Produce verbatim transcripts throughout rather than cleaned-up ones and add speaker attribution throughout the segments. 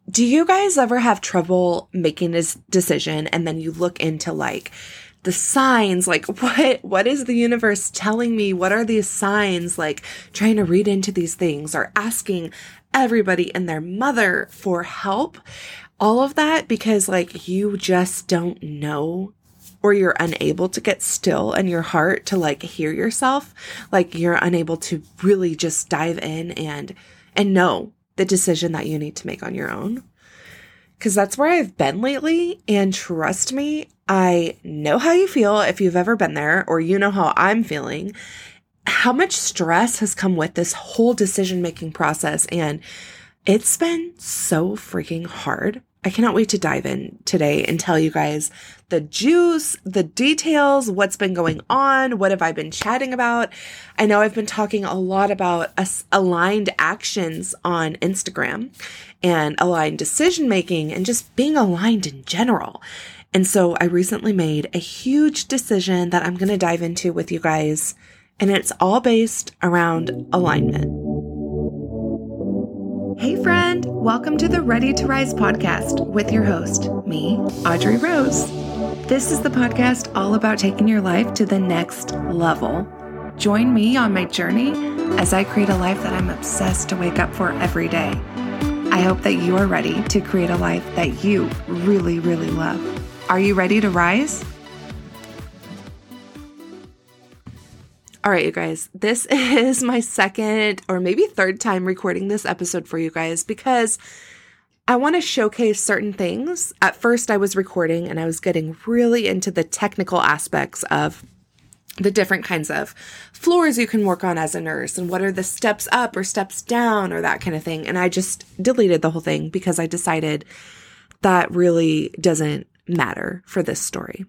Speaker 1: do you guys ever have trouble making this decision and then you look into like the signs, like what, what is the universe telling me? What are these signs? Like trying to read into these things or asking everybody and their mother for help, all of that because like you just don't know or you're unable to get still in your heart to like hear yourself. Like you're unable to really just dive in and, and know the decision that you need to make on your own. Because that's where I've been lately. And trust me, I know how you feel if you've ever been there, or you know how I'm feeling, how much stress has come with this whole decision-making process. And it's been so freaking hard. I cannot wait to dive in today and tell you guys the juice, the details, what's been going on, what have I been chatting about. I know I've been talking a lot about us aligned actions on Instagram and aligned decision making and just being aligned in general. And so I recently made a huge decision that I'm going to dive into with you guys, and it's all based around alignment. Hey friend, welcome to the Ready to Rise podcast with your host, me, Audrey Rose. This is the podcast all about taking your life to the next level. Join me on my journey as I create a life that I'm obsessed to wake up for every day. I hope that you are ready to create a life that you really, really love. Are you ready to rise? All right, you guys, this is my second or maybe third time recording this episode for you guys because I want to showcase certain things. At first, I was recording and I was getting really into the technical aspects of the different kinds of floors you can work on as a nurse and what are the steps up or steps down or that kind of thing. And I just deleted the whole thing because I decided that really doesn't matter for this story.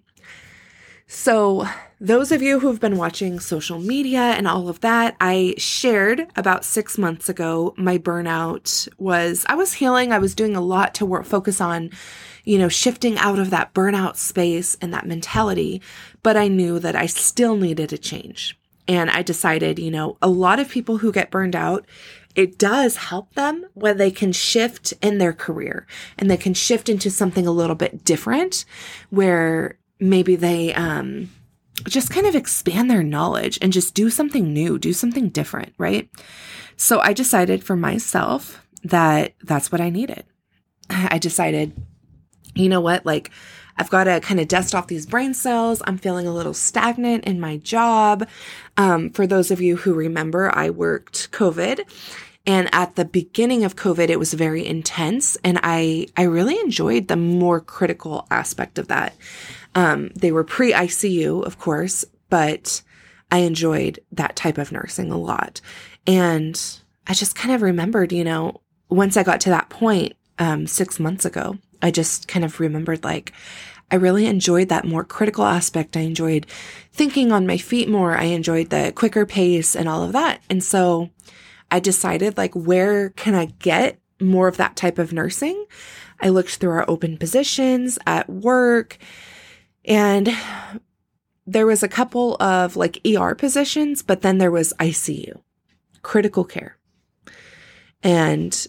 Speaker 1: So those of you who've been watching social media and all of that, I shared about six months ago, my burnout was, I was healing. I was doing a lot to work, focus on, you know, shifting out of that burnout space and that mentality. But I knew that I still needed a change. And I decided, you know, a lot of people who get burned out, it does help them when they can shift in their career and they can shift into something a little bit different where maybe they um, just kind of expand their knowledge and just do something new, do something different, right? So I decided for myself that that's what I needed. I decided, you know what, like I've got to kind of dust off these brain cells. I'm feeling a little stagnant in my job. Um, for those of you who remember, I worked COVID. And at the beginning of COVID, it was very intense. And I, I really enjoyed the more critical aspect of that. Um, they were pre-I C U, of course, but I enjoyed that type of nursing a lot. And I just kind of remembered, you know, once I got to that point, um, six months ago, I just kind of remembered like, I really enjoyed that more critical aspect. I enjoyed thinking on my feet more. I enjoyed the quicker pace and all of that. And so I decided like, where can I get more of that type of nursing? I looked through our open positions at work, and there was a couple of like E R positions, but then there was I C U, critical care. And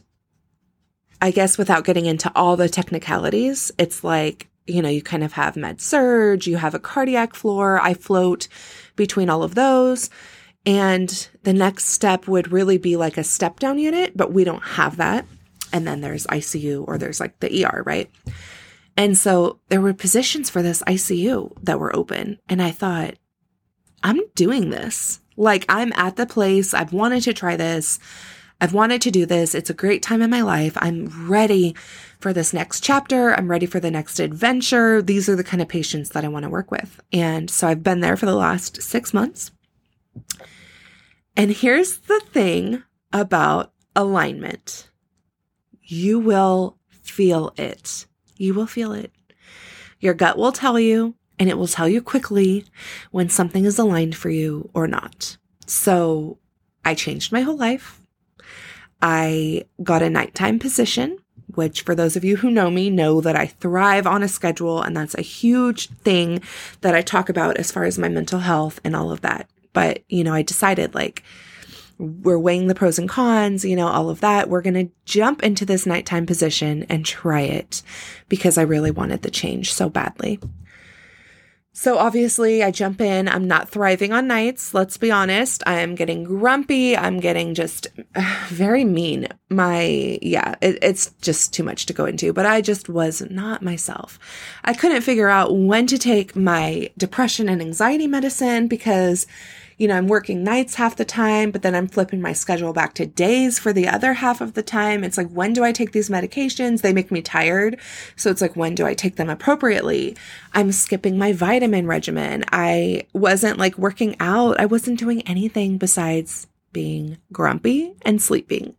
Speaker 1: I guess without getting into all the technicalities, it's like, you know, you kind of have med surg, you have a cardiac floor. I float between all of those. And the next step would really be like a step down unit, but we don't have that. And then there's I C U or there's like the E R, right? And so there were positions for this I C U that were open. And I thought, I'm doing this. Like I'm at the place. I've wanted to try this. I've wanted to do this. It's a great time in my life. I'm ready for this next chapter. I'm ready for the next adventure. These are the kind of patients that I want to work with. And so I've been there for the last six months. And here's the thing about alignment. You will feel it. You will feel it. Your gut will tell you, and it will tell you quickly when something is aligned for you or not. So I changed my whole life. I got a nighttime position, which for those of you who know me know that I thrive on a schedule, and that's a huge thing that I talk about as far as my mental health and all of that. But, you know, I decided like, we're weighing the pros and cons, you know, all of that. We're going to jump into this nighttime position and try it because I really wanted the change so badly. So obviously I jump in. I'm not thriving on nights. Let's be honest. I'm getting grumpy. I'm getting just uh, very mean. My, yeah, it, it's just too much to go into, but I just was not myself. I couldn't figure out when to take my depression and anxiety medicine because, you know, I'm working nights half the time, but then I'm flipping my schedule back to days for the other half of the time. It's like, when do I take these medications? They make me tired. So it's like, when do I take them appropriately? I'm skipping my vitamin regimen. I wasn't like working out. I wasn't doing anything besides being grumpy and sleeping.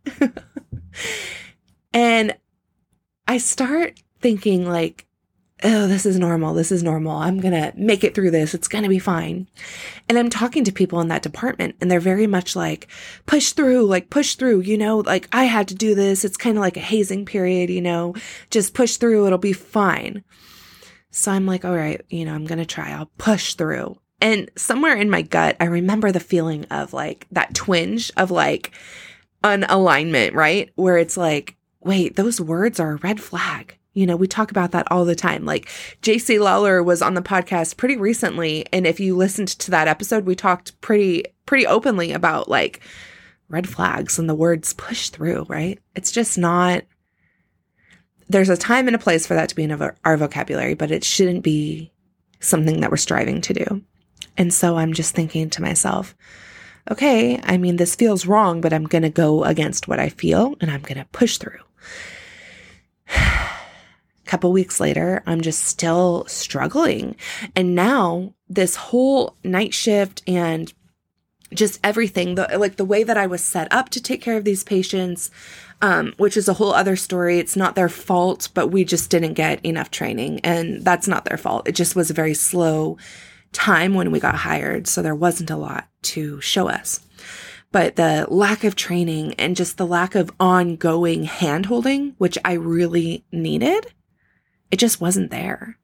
Speaker 1: And I start thinking like, oh, this is normal. This is normal. I'm going to make it through this. It's going to be fine. And I'm talking to people in that department and they're very much like, push through, like push through, you know, like I had to do this. It's kind of like a hazing period, you know, just push through. It'll be fine. So I'm like, all right, you know, I'm going to try. I'll push through. And somewhere in my gut, I remember the feeling of like that twinge of like unalignment, right? Where it's like, wait, those words are a red flag. You know, we talk about that all the time. Like J C Lawler was on the podcast pretty recently. And if you listened to that episode, we talked pretty, pretty openly about like red flags and the words push through, right? It's just not, there's a time and a place for that to be in our vocabulary, but it shouldn't be something that we're striving to do. And so I'm just thinking to myself, okay, I mean, this feels wrong, but I'm going to go against what I feel and I'm going to push through. Couple weeks later, I'm just still struggling. And now this whole night shift and just everything, the, like the way that I was set up to take care of these patients, um, which is a whole other story. It's not their fault, but we just didn't get enough training and that's not their fault. It just was a very slow time when we got hired. So there wasn't a lot to show us. But the lack of training and just the lack of ongoing hand-holding, which I really needed, it just wasn't there.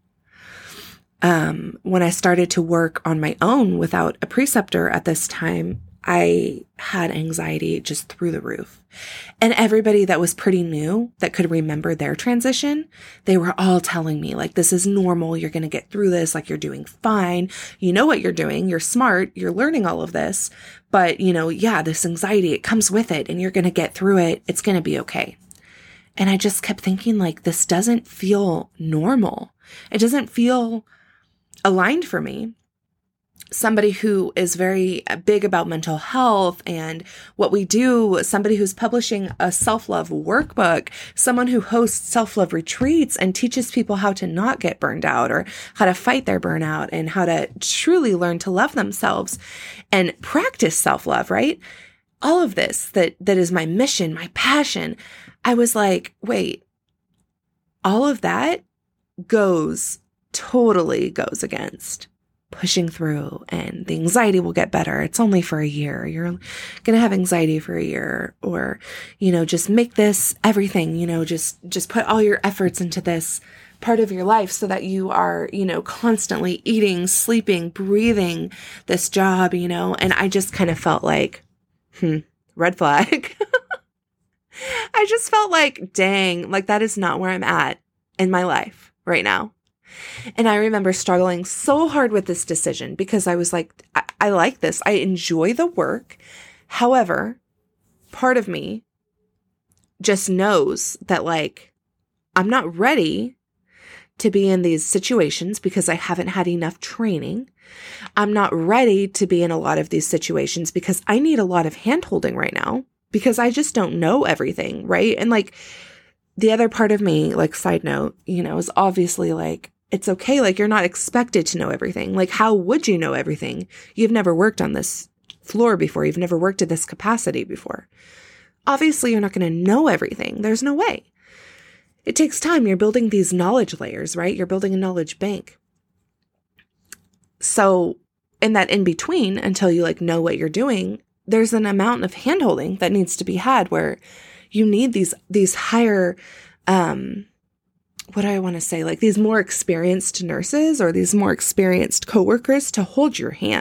Speaker 1: Um, when I started to work on my own without a preceptor at this time, I had anxiety just through the roof. And everybody that was pretty new that could remember their transition, they were all telling me like, this is normal. You're going to get through this. Like you're doing fine. You know what you're doing. You're smart. You're learning all of this. But you know, yeah, this anxiety, it comes with it and you're going to get through it. It's going to be okay. And I just kept thinking like, this doesn't feel normal. It doesn't feel aligned for me. Somebody who is very big about mental health and what we do, somebody who's publishing a self-love workbook, someone who hosts self-love retreats and teaches people how to not get burned out or how to fight their burnout and how to truly learn to love themselves and practice self-love, right? All of this that, that is my mission, my passion. I was like, wait, all of that goes, totally goes against pushing through and the anxiety will get better. It's only for a year. You're going to have anxiety for a year or, you know, just make this everything, you know, just, just put all your efforts into this part of your life so that you are, you know, constantly eating, sleeping, breathing this job, you know, and I just kind of felt like, hmm, red flag. I just felt like, dang, like that is not where I'm at in my life right now. And I remember struggling so hard with this decision because I was like, I, I like this. I enjoy the work. However, part of me just knows that like, I'm not ready to be in these situations because I haven't had enough training. I'm not ready to be in a lot of these situations because I need a lot of hand-holding right now because I just don't know everything, right? And like the other part of me, like side note, you know, is obviously like, it's okay. Like you're not expected to know everything. Like how would you know everything? You've never worked on this floor before. You've never worked at this capacity before. Obviously, you're not going to know everything. There's no way. It takes time. You're building these knowledge layers, right? You're building a knowledge bank. So in that in between, until you like know what you're doing, there's an amount of handholding that needs to be had where you need these, these higher, um, what do I want to say? Like these more experienced nurses or these more experienced coworkers to hold your hand.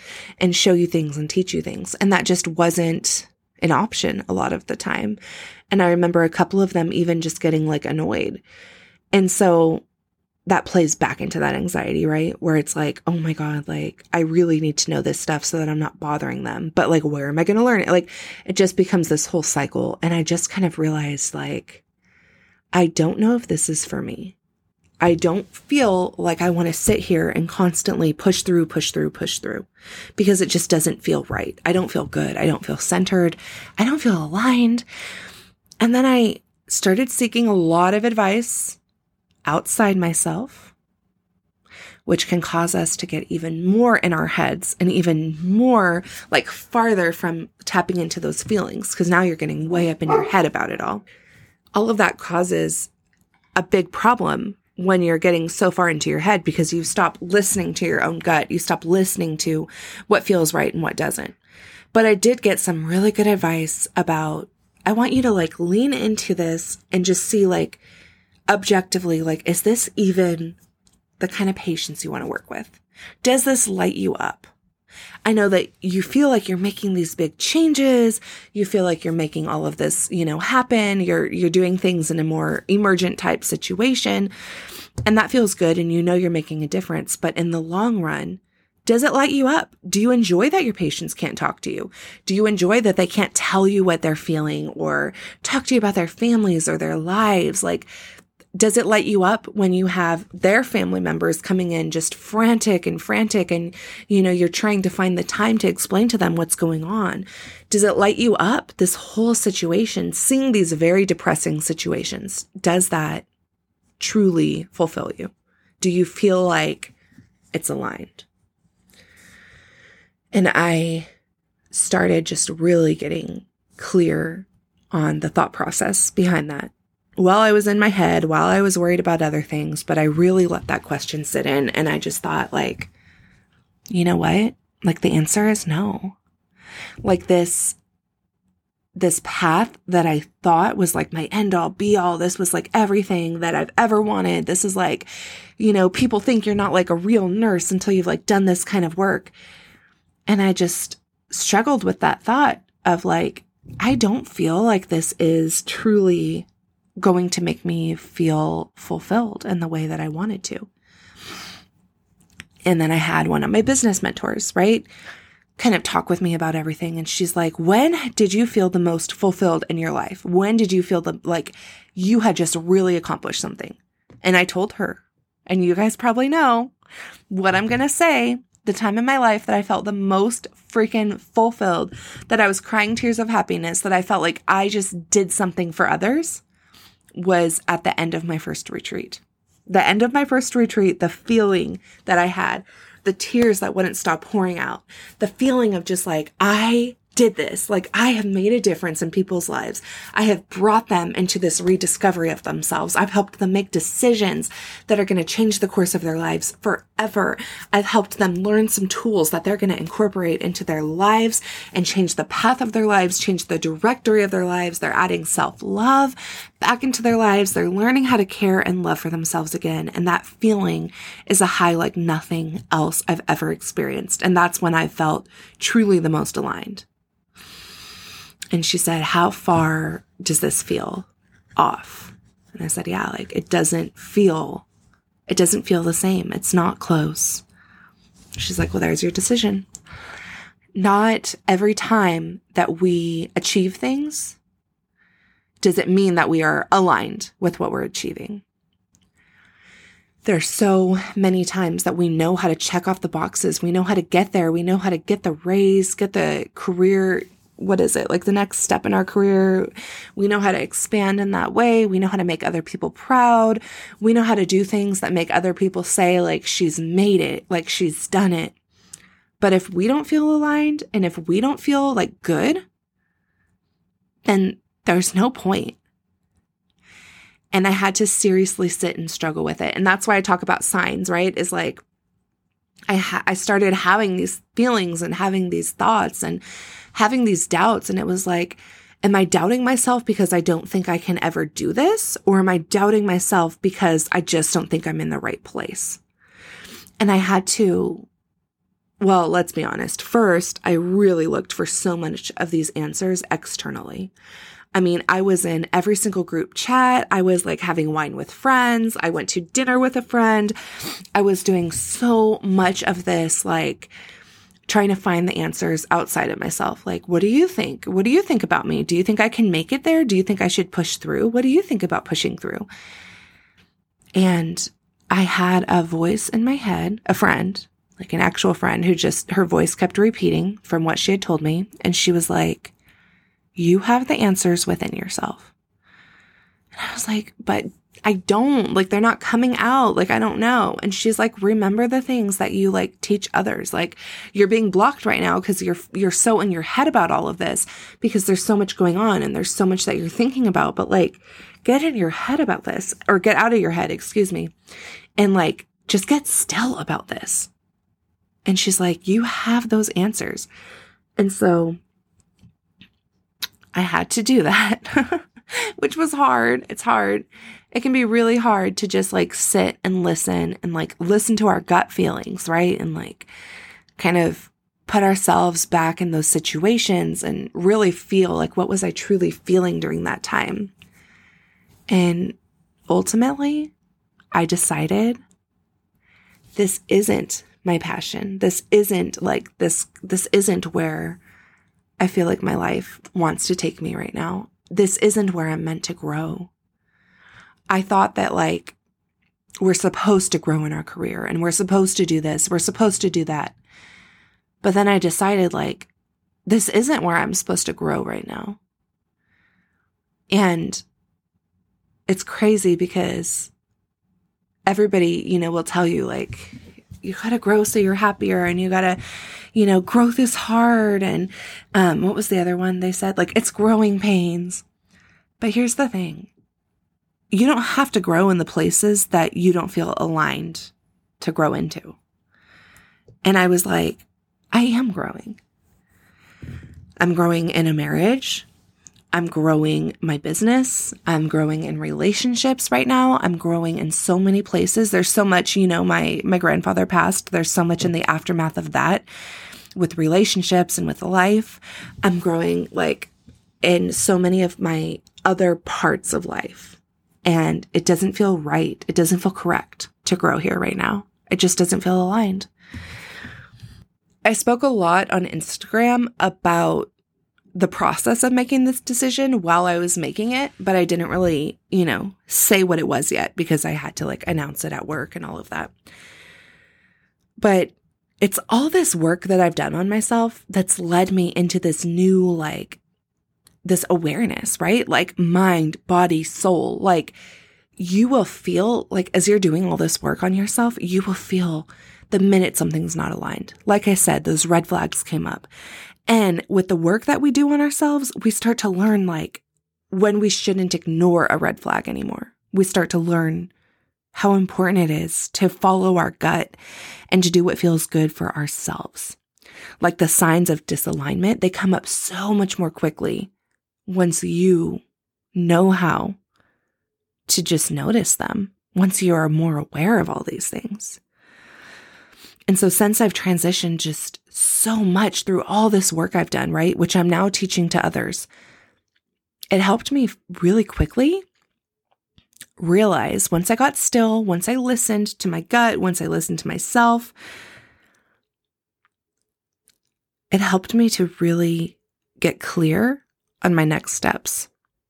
Speaker 1: and show you things and teach you things. And that just wasn't an option a lot of the time. And I remember a couple of them even just getting like annoyed. And so that plays back into that anxiety, right? Where it's like, oh my God, like I really need to know this stuff so that I'm not bothering them. But like, where am I going to learn it? Like, it just becomes this whole cycle. And I just kind of realized like, I don't know if this is for me. I don't feel like I want to sit here and constantly push through, push through, push through, because it just doesn't feel right. I don't feel good. I don't feel centered. I don't feel aligned. And then I started seeking a lot of advice outside myself, which can cause us to get even more in our heads and even more like farther from tapping into those feelings, because now you're getting way up in your head about it all. All of that causes a big problem when you're getting so far into your head, because you stop listening to your own gut. You stop listening to what feels right and what doesn't. But I did get some really good advice about, I want you to like lean into this and just see like objectively, like, is this even the kind of patience you want to work with? Does this light you up? I know that you feel like you're making these big changes. You feel like you're making all of this, you know, happen. You're, you're doing things in a more emergent type situation. And that feels good. And you know, you're making a difference. But in the long run, does it light you up? Do you enjoy that your patients can't talk to you? Do you enjoy that they can't tell you what they're feeling or talk to you about their families or their lives? Like, does it light you up when you have their family members coming in just frantic and frantic and, you know, you're trying to find the time to explain to them what's going on? Does it light you up, this whole situation, seeing these very depressing situations? Does that truly fulfill you? Do you feel like it's aligned? And I started just really getting clear on the thought process behind that. While I was in my head, while I was worried about other things, but I really let that question sit in. And I just thought like, you know what? Like the answer is no. Like this, this path that I thought was like my end all be all. This was like everything that I've ever wanted. This is like, you know, people think you're not like a real nurse until you've like done this kind of work. And I just struggled with that thought of like, I don't feel like this is truly going to make me feel fulfilled in the way that I wanted to. And then I had one of my business mentors, right, kind of talk with me about everything. And she's like, when did you feel the most fulfilled in your life? When did you feel the, like you had just really accomplished something? And I told her, and you guys probably know what I'm going to say, the time in my life that I felt the most freaking fulfilled, that I was crying tears of happiness, that I felt like I just did something for others, was at the end of my first retreat. The end of my first retreat, the feeling that I had, the tears that wouldn't stop pouring out, the feeling of just like, I did this. Like I have made a difference in people's lives. I have brought them into this rediscovery of themselves. I've helped them make decisions that are going to change the course of their lives forever. I've helped them learn some tools that they're going to incorporate into their lives and change the path of their lives, change the directory of their lives. They're adding self-love back into their lives. They're learning how to care and love for themselves again. And that feeling is a high like nothing else I've ever experienced. And that's when I felt truly the most aligned. And she said, how far does this feel off? And I said, yeah, like it doesn't feel, it doesn't feel the same. It's not close. She's like, well, there's your decision. Not every time that we achieve things does it mean that we are aligned with what we're achieving. There's so many times that we know how to check off the boxes. We know how to get there. We know how to get the raise, get the career, what is it? Like the next step in our career. We know how to expand in that way. We know how to make other people proud. We know how to do things that make other people say like she's made it, like she's done it. But if we don't feel aligned and if we don't feel like good, then there's no point. And I had to seriously sit and struggle with it. And that's why I talk about signs, right? Is like, I ha- I started having these feelings and having these thoughts and having these doubts. And it was like, am I doubting myself because I don't think I can ever do this? Or am I doubting myself because I just don't think I'm in the right place? And I had to well, let's be honest. First, I really looked for so much of these answers externally. I mean, I was in every single group chat. I was like having wine with friends. I went to dinner with a friend. I was doing so much of this, like trying to find the answers outside of myself. Like, what do you think? What do you think about me? Do you think I can make it there? Do you think I should push through? What do you think about pushing through? And I had a voice in my head, a friend, like an actual friend who just, her voice kept repeating from what she had told me. And she was like, you have the answers within yourself. And I was like, but I don't, like, they're not coming out. Like, I don't know. And she's like, remember the things that you like teach others. Like, you're being blocked right now because you're, you're so in your head about all of this because there's so much going on and there's so much that you're thinking about, but like, get in your head about this, or get out of your head, excuse me. And like, just get still about this. And she's like, you have those answers. And so I had to do that, which was hard. It's hard. It can be really hard to just like sit and listen and like listen to our gut feelings, right? And like kind of put ourselves back in those situations and really feel like, what was I truly feeling during that time? And ultimately, I decided this isn't my passion. This isn't like this, this isn't where I feel like my life wants to take me right now. This isn't where I'm meant to grow. I thought that like we're supposed to grow in our career and we're supposed to do this. We're supposed to do that. But then I decided like, this isn't where I'm supposed to grow right now. And it's crazy because everybody, you know, will tell you like, you gotta grow so you're happier and you gotta, you know, growth is hard. And um, what was the other one they said? Like, it's growing pains. But here's the thing. You don't have to grow in the places that you don't feel aligned to grow into. And I was like, I am growing. I'm growing in a marriage. I'm growing my business. I'm growing in relationships right now. I'm growing in so many places. There's so much, you know, my, my grandfather passed. There's so much in the aftermath of that with relationships and with life. I'm growing like in so many of my other parts of life. And it doesn't feel right. It doesn't feel correct to grow here right now. It just doesn't feel aligned. I spoke a lot on Instagram about the process of making this decision while I was making it, but I didn't really, you know, say what it was yet because I had to like announce it at work and all of that. But it's all this work that I've done on myself that's led me into this new, like, this awareness, right? Like mind, body, soul. Like you will feel like as you're doing all this work on yourself, you will feel the minute something's not aligned. Like I said, those red flags came up. And with the work that we do on ourselves, we start to learn like when we shouldn't ignore a red flag anymore. We start to learn how important it is to follow our gut and to do what feels good for ourselves. Like the signs of disalignment, they come up so much more quickly once you know how to just notice them, once you are more aware of all these things. And so since I've transitioned just so much through all this work I've done, right, which I'm now teaching to others, it helped me really quickly realize once I got still, once I listened to my gut, once I listened to myself, it helped me to really get clear on my next steps.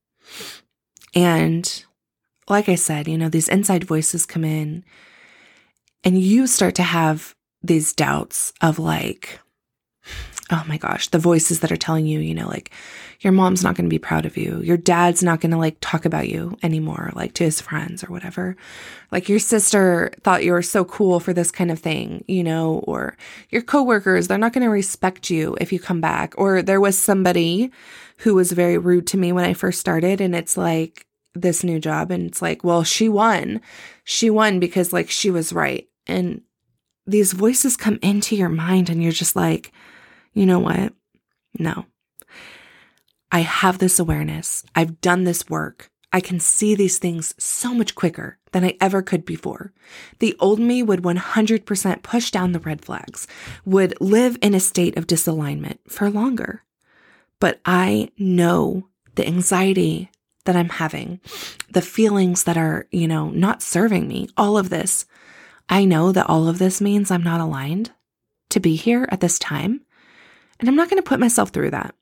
Speaker 1: And like I said, you know, these inside voices come in and you start to have these doubts of like, oh my gosh, the voices that are telling you, you know, like your mom's not going to be proud of you. Your dad's not going to like talk about you anymore, like to his friends or whatever. Like your sister thought you were so cool for this kind of thing, you know, or your coworkers, they're not going to respect you if you come back. Or there was somebody who was very rude to me when I first started. And it's like this new job. And it's like, well, she won. She won because like she was right. And these voices come into your mind and you're just like, you know what? No. I have this awareness. I've done this work. I can see these things so much quicker than I ever could before. The old me would one hundred percent push down the red flags, would live in a state of disalignment for longer. But I know the anxiety that I'm having, the feelings that are, you know, not serving me, all of this. I know that all of this means I'm not aligned to be here at this time. And I'm not going to put myself through that.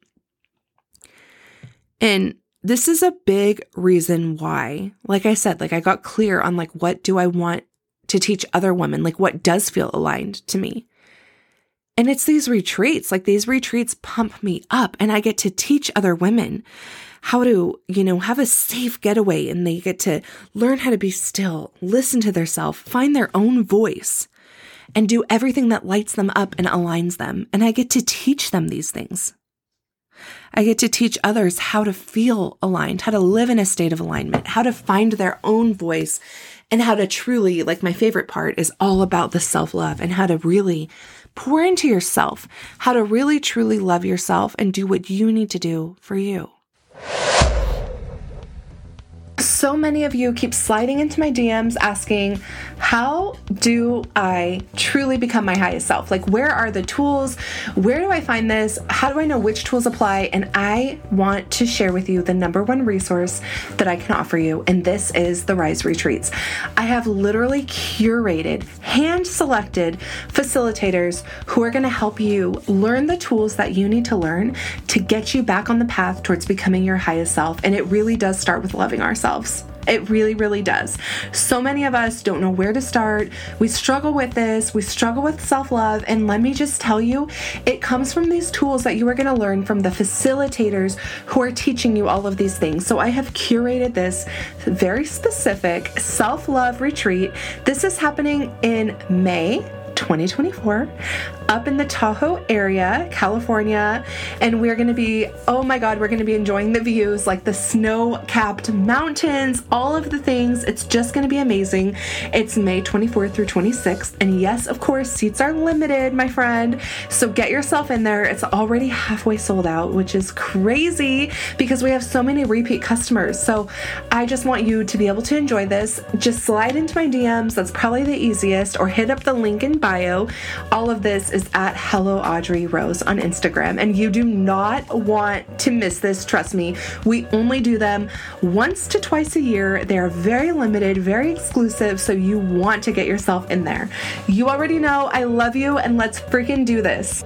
Speaker 1: And this is a big reason why, like I said, like I got clear on like, what do I want to teach other women? Like what does feel aligned to me? And it's these retreats, like these retreats pump me up and I get to teach other women how to, you know, have a safe getaway, and they get to learn how to be still, listen to themselves, find their own voice, and do everything that lights them up and aligns them. And I get to teach them these things. I get to teach others how to feel aligned, how to live in a state of alignment, how to find their own voice, and how to truly, like my favorite part is all about the self-love and how to really pour into yourself, how to really truly love yourself and do what you need to do for you. So many of you keep sliding into my D Ms asking, how do I truly become my highest self? Like, where are the tools? Where do I find this? How do I know which tools apply? And I want to share with you the number one resource that I can offer you. And this is the Rise Retreats. I have literally curated, hand-selected facilitators who are going to help you learn the tools that you need to learn to get you back on the path towards becoming your highest self. And it really does start with loving ourselves. It really, really does. So many of us don't know where to start. We struggle with this. We struggle with self-love. And let me just tell you, it comes from these tools that you are going to learn from the facilitators who are teaching you all of these things. So I have curated this very specific self-love retreat. This is happening in May twenty twenty-four up in the Tahoe area, California. And we're going to be, oh my God, we're going to be enjoying the views, like the snow-capped mountains, all of the things. It's just going to be amazing. It's May twenty-fourth through twenty-sixth. And yes, of course, seats are limited, my friend. So get yourself in there. It's already halfway sold out, which is crazy because we have so many repeat customers. So I just want you to be able to enjoy this. Just slide into my D Ms. That's probably the easiest, or hit up the link in bio. All of this is at Hello Audrey Rose on Instagram, and you do not want to miss this. Trust me, we only do them once to twice a year. They are very limited, very exclusive, so you want to get yourself in there. You already know I love you, and let's freaking do this.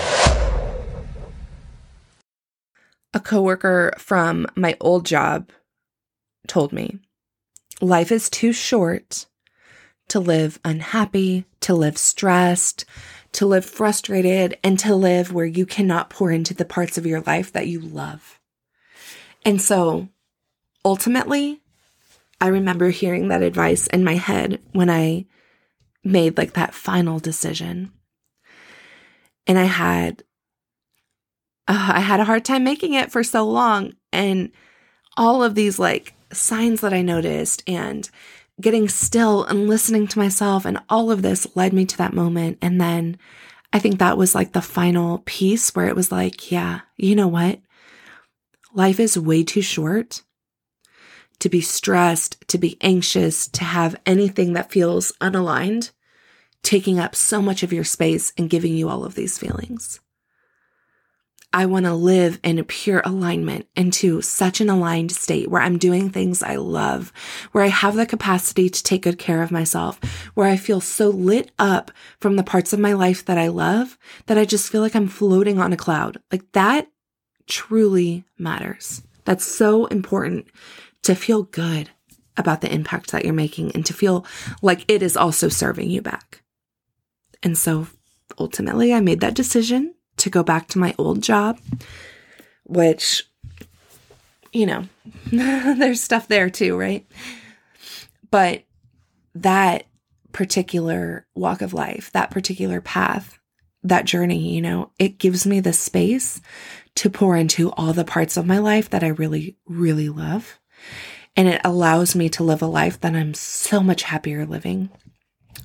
Speaker 1: A coworker from my old job told me, life is too short to live unhappy, to live stressed, to live frustrated, and to live where you cannot pour into the parts of your life that you love. And so ultimately, I remember hearing that advice in my head when I made like that final decision. And I had, uh, I had a hard time making it for so long. And all of these like signs that I noticed and getting still and listening to myself and all of this led me to that moment. And then I think that was like the final piece where it was like, yeah, you know what? Life is way too short to be stressed, to be anxious, to have anything that feels unaligned, taking up so much of your space and giving you all of these feelings. I want to live in a pure alignment into such an aligned state where I'm doing things I love, where I have the capacity to take good care of myself, where I feel so lit up from the parts of my life that I love that I just feel like I'm floating on a cloud. Like that truly matters. That's so important to feel good about the impact that you're making and to feel like it is also serving you back. And so ultimately I made that decision to go back to my old job, which, you know, there's stuff there too, right? But that particular walk of life, that particular path, that journey, you know, it gives me the space to pour into all the parts of my life that I really, really love. And it allows me to live a life that I'm so much happier living.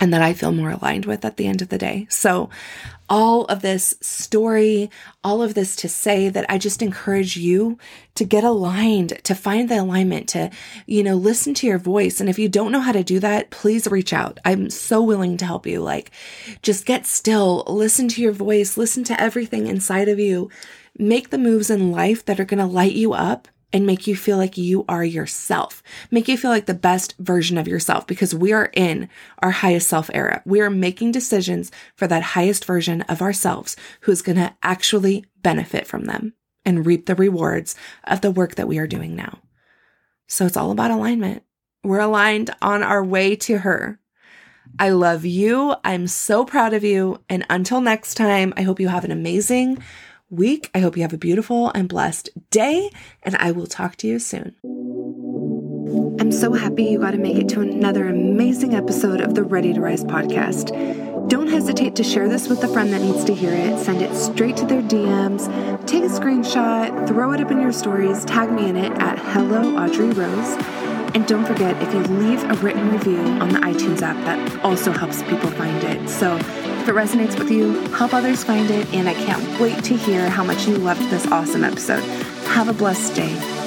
Speaker 1: and that I feel more aligned with at the end of the day. So all of this story, all of this to say that I just encourage you to get aligned, to find the alignment, to, you know, listen to your voice. And if you don't know how to do that, please reach out. I'm so willing to help you. Like, just get still, listen to your voice, listen to everything inside of you, make the moves in life that are going to light you up and make you feel like you are yourself, make you feel like the best version of yourself, because we are in our highest self era. We are making decisions for that highest version of ourselves who's going to actually benefit from them and reap the rewards of the work that we are doing now. So it's all about alignment. We're aligned on our way to her. I love you. I'm so proud of you. And until next time, I hope you have an amazing week. I hope you have a beautiful and blessed day, and I will talk to you soon. I'm so happy you got to make it to another amazing episode of the Ready to Rise podcast. Don't hesitate to share this with a friend that needs to hear it. Send it straight to their D Ms, take a screenshot, throw it up in your stories, tag me in it at Hello Audrey Rose. And don't forget, if you leave a written review on the iTunes app, that also helps people find it. So if it resonates with you, help others find it. And I can't wait to hear how much you loved this awesome episode. Have a blessed day.